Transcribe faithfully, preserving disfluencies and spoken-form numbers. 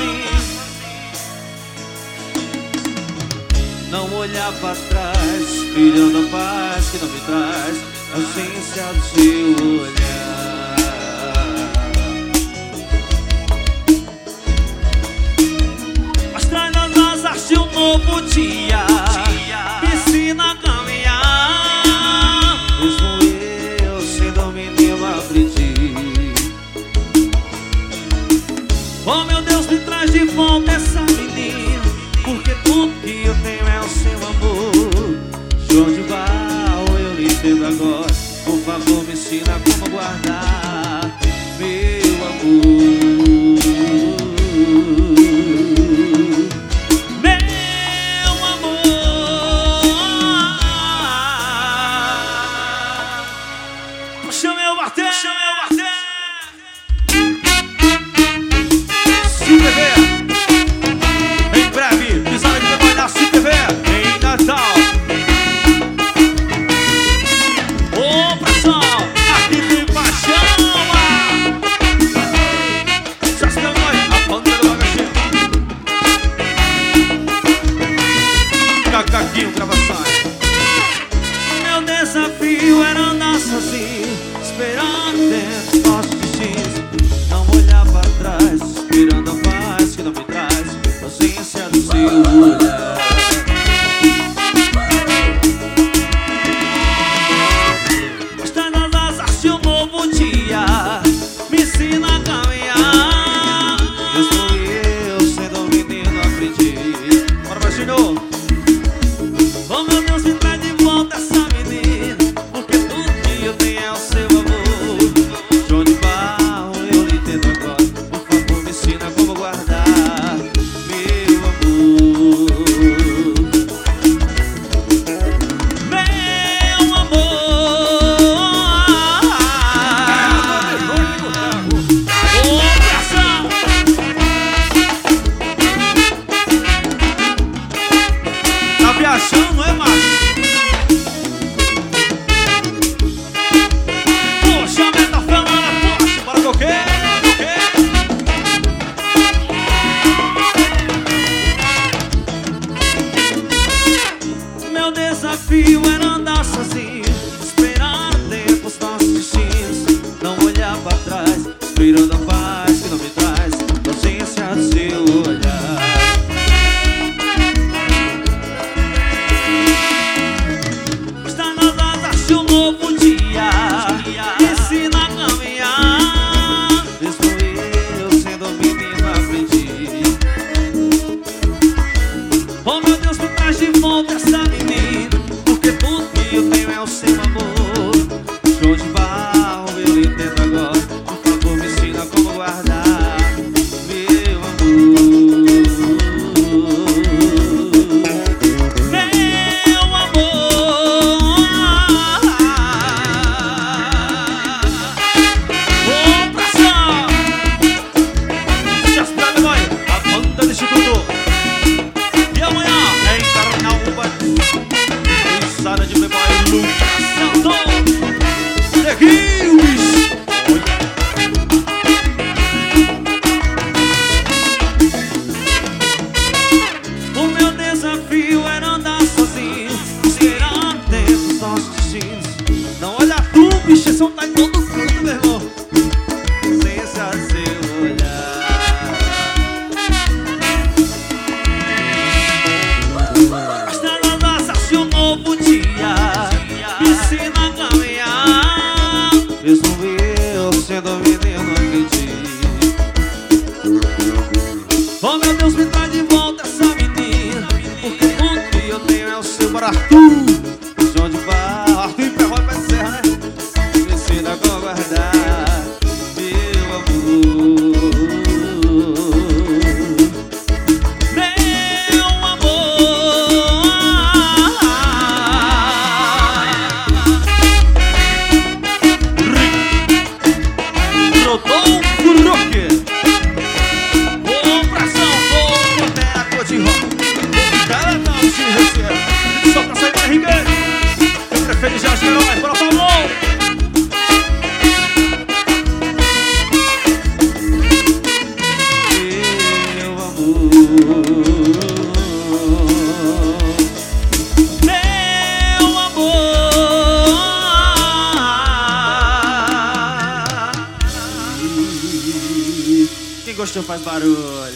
assim. Não olhar pra trás, esperando a paz que não me traz a ausência do seu olhar. Mas traz nas asas de um novo dia, me ensina a caminhar. Mesmo eu sendo um menino aprendi. Oh meu Deus, me traz de volta essa menina, porque tudo que eu tenho é o seu amor. De onde vai, eu lhe entendo agora. Por favor, me ensina como guardar meu amor. Meu amor. Puxa meu bater, puxa meu bater. C T V. Em breve, pisada de trabalhar C T V em Natal. Ô, pessoal, aqui tem paixão. Já se deu nós, a banda do bagageiro. Cacaquinho, gravações. Meu desafio era andar sozinho, esperando dentro dos nossos destinos. Não olhar pra trás, esperando a paz que não me traz a ausência do seu olhar. Mas tá nas asas de um novo dia, me ensina a caminhar. Mesmo eu sendo um menino aprendi. Bora, Baixinho. Oh meu Deus, me traz de volta essa menina, porque tudo que eu tenho é o seu amor. De onde vai, eu lhe entendo agora. Por favor, me ensina como guardar meu amor. Meu amor. Ô, pressão. Tá viajando, não é, macho? Poxa, meta falando, poxa, bora que eu quero, eu quero. Meu desafio era andar sozinho, esperar o tempo os nossos destinos. Não olhar pra trás, esperando a paz que não me traz a ausência do seu olhar. Está nas asas de um novo dia, me ensina a caminhar. Mesmo eu sendo um menino aprendi. Oh meu Deus, me traz de volta essa menina, porque tudo que eu tenho é o seu amor. De onde vai, eu lhe entendo agora. Por favor, me ensina como guardar meu amor. Meu amor. Ô, pressão. Já se dá, meu boy, a banda do Instituto. E amanhã é em Carnaúba, pisada de Playboy Lucas Santos. Neguinhos. O meu desafio era andar sozinho, esperando tempo os nossos destinos. Não olha tu, bicho, esse som tá em todo canto, meu irmão. Ausência do seu olhar. Mas tá nas asas de um novo dia, me ensina a caminhar. Mesmo eu sendo um menino aprendi. Oh meu Deus, me traz de volta essa menina, porque tudo que eu tenho é o seu. Bora, Arthur. De onde vai, Arthur e Perrone vai ser, né? Me ensina como guardar meu amor. Meu amor. Rodolfo Roque. Ô, pressão, ô, Pantera, cor de rock. Cara, não se recebe. Só pra sair da R G. Eu prefiro já as heróis, bora, Paulo. Meu Meu amor, quem gostou faz barulho.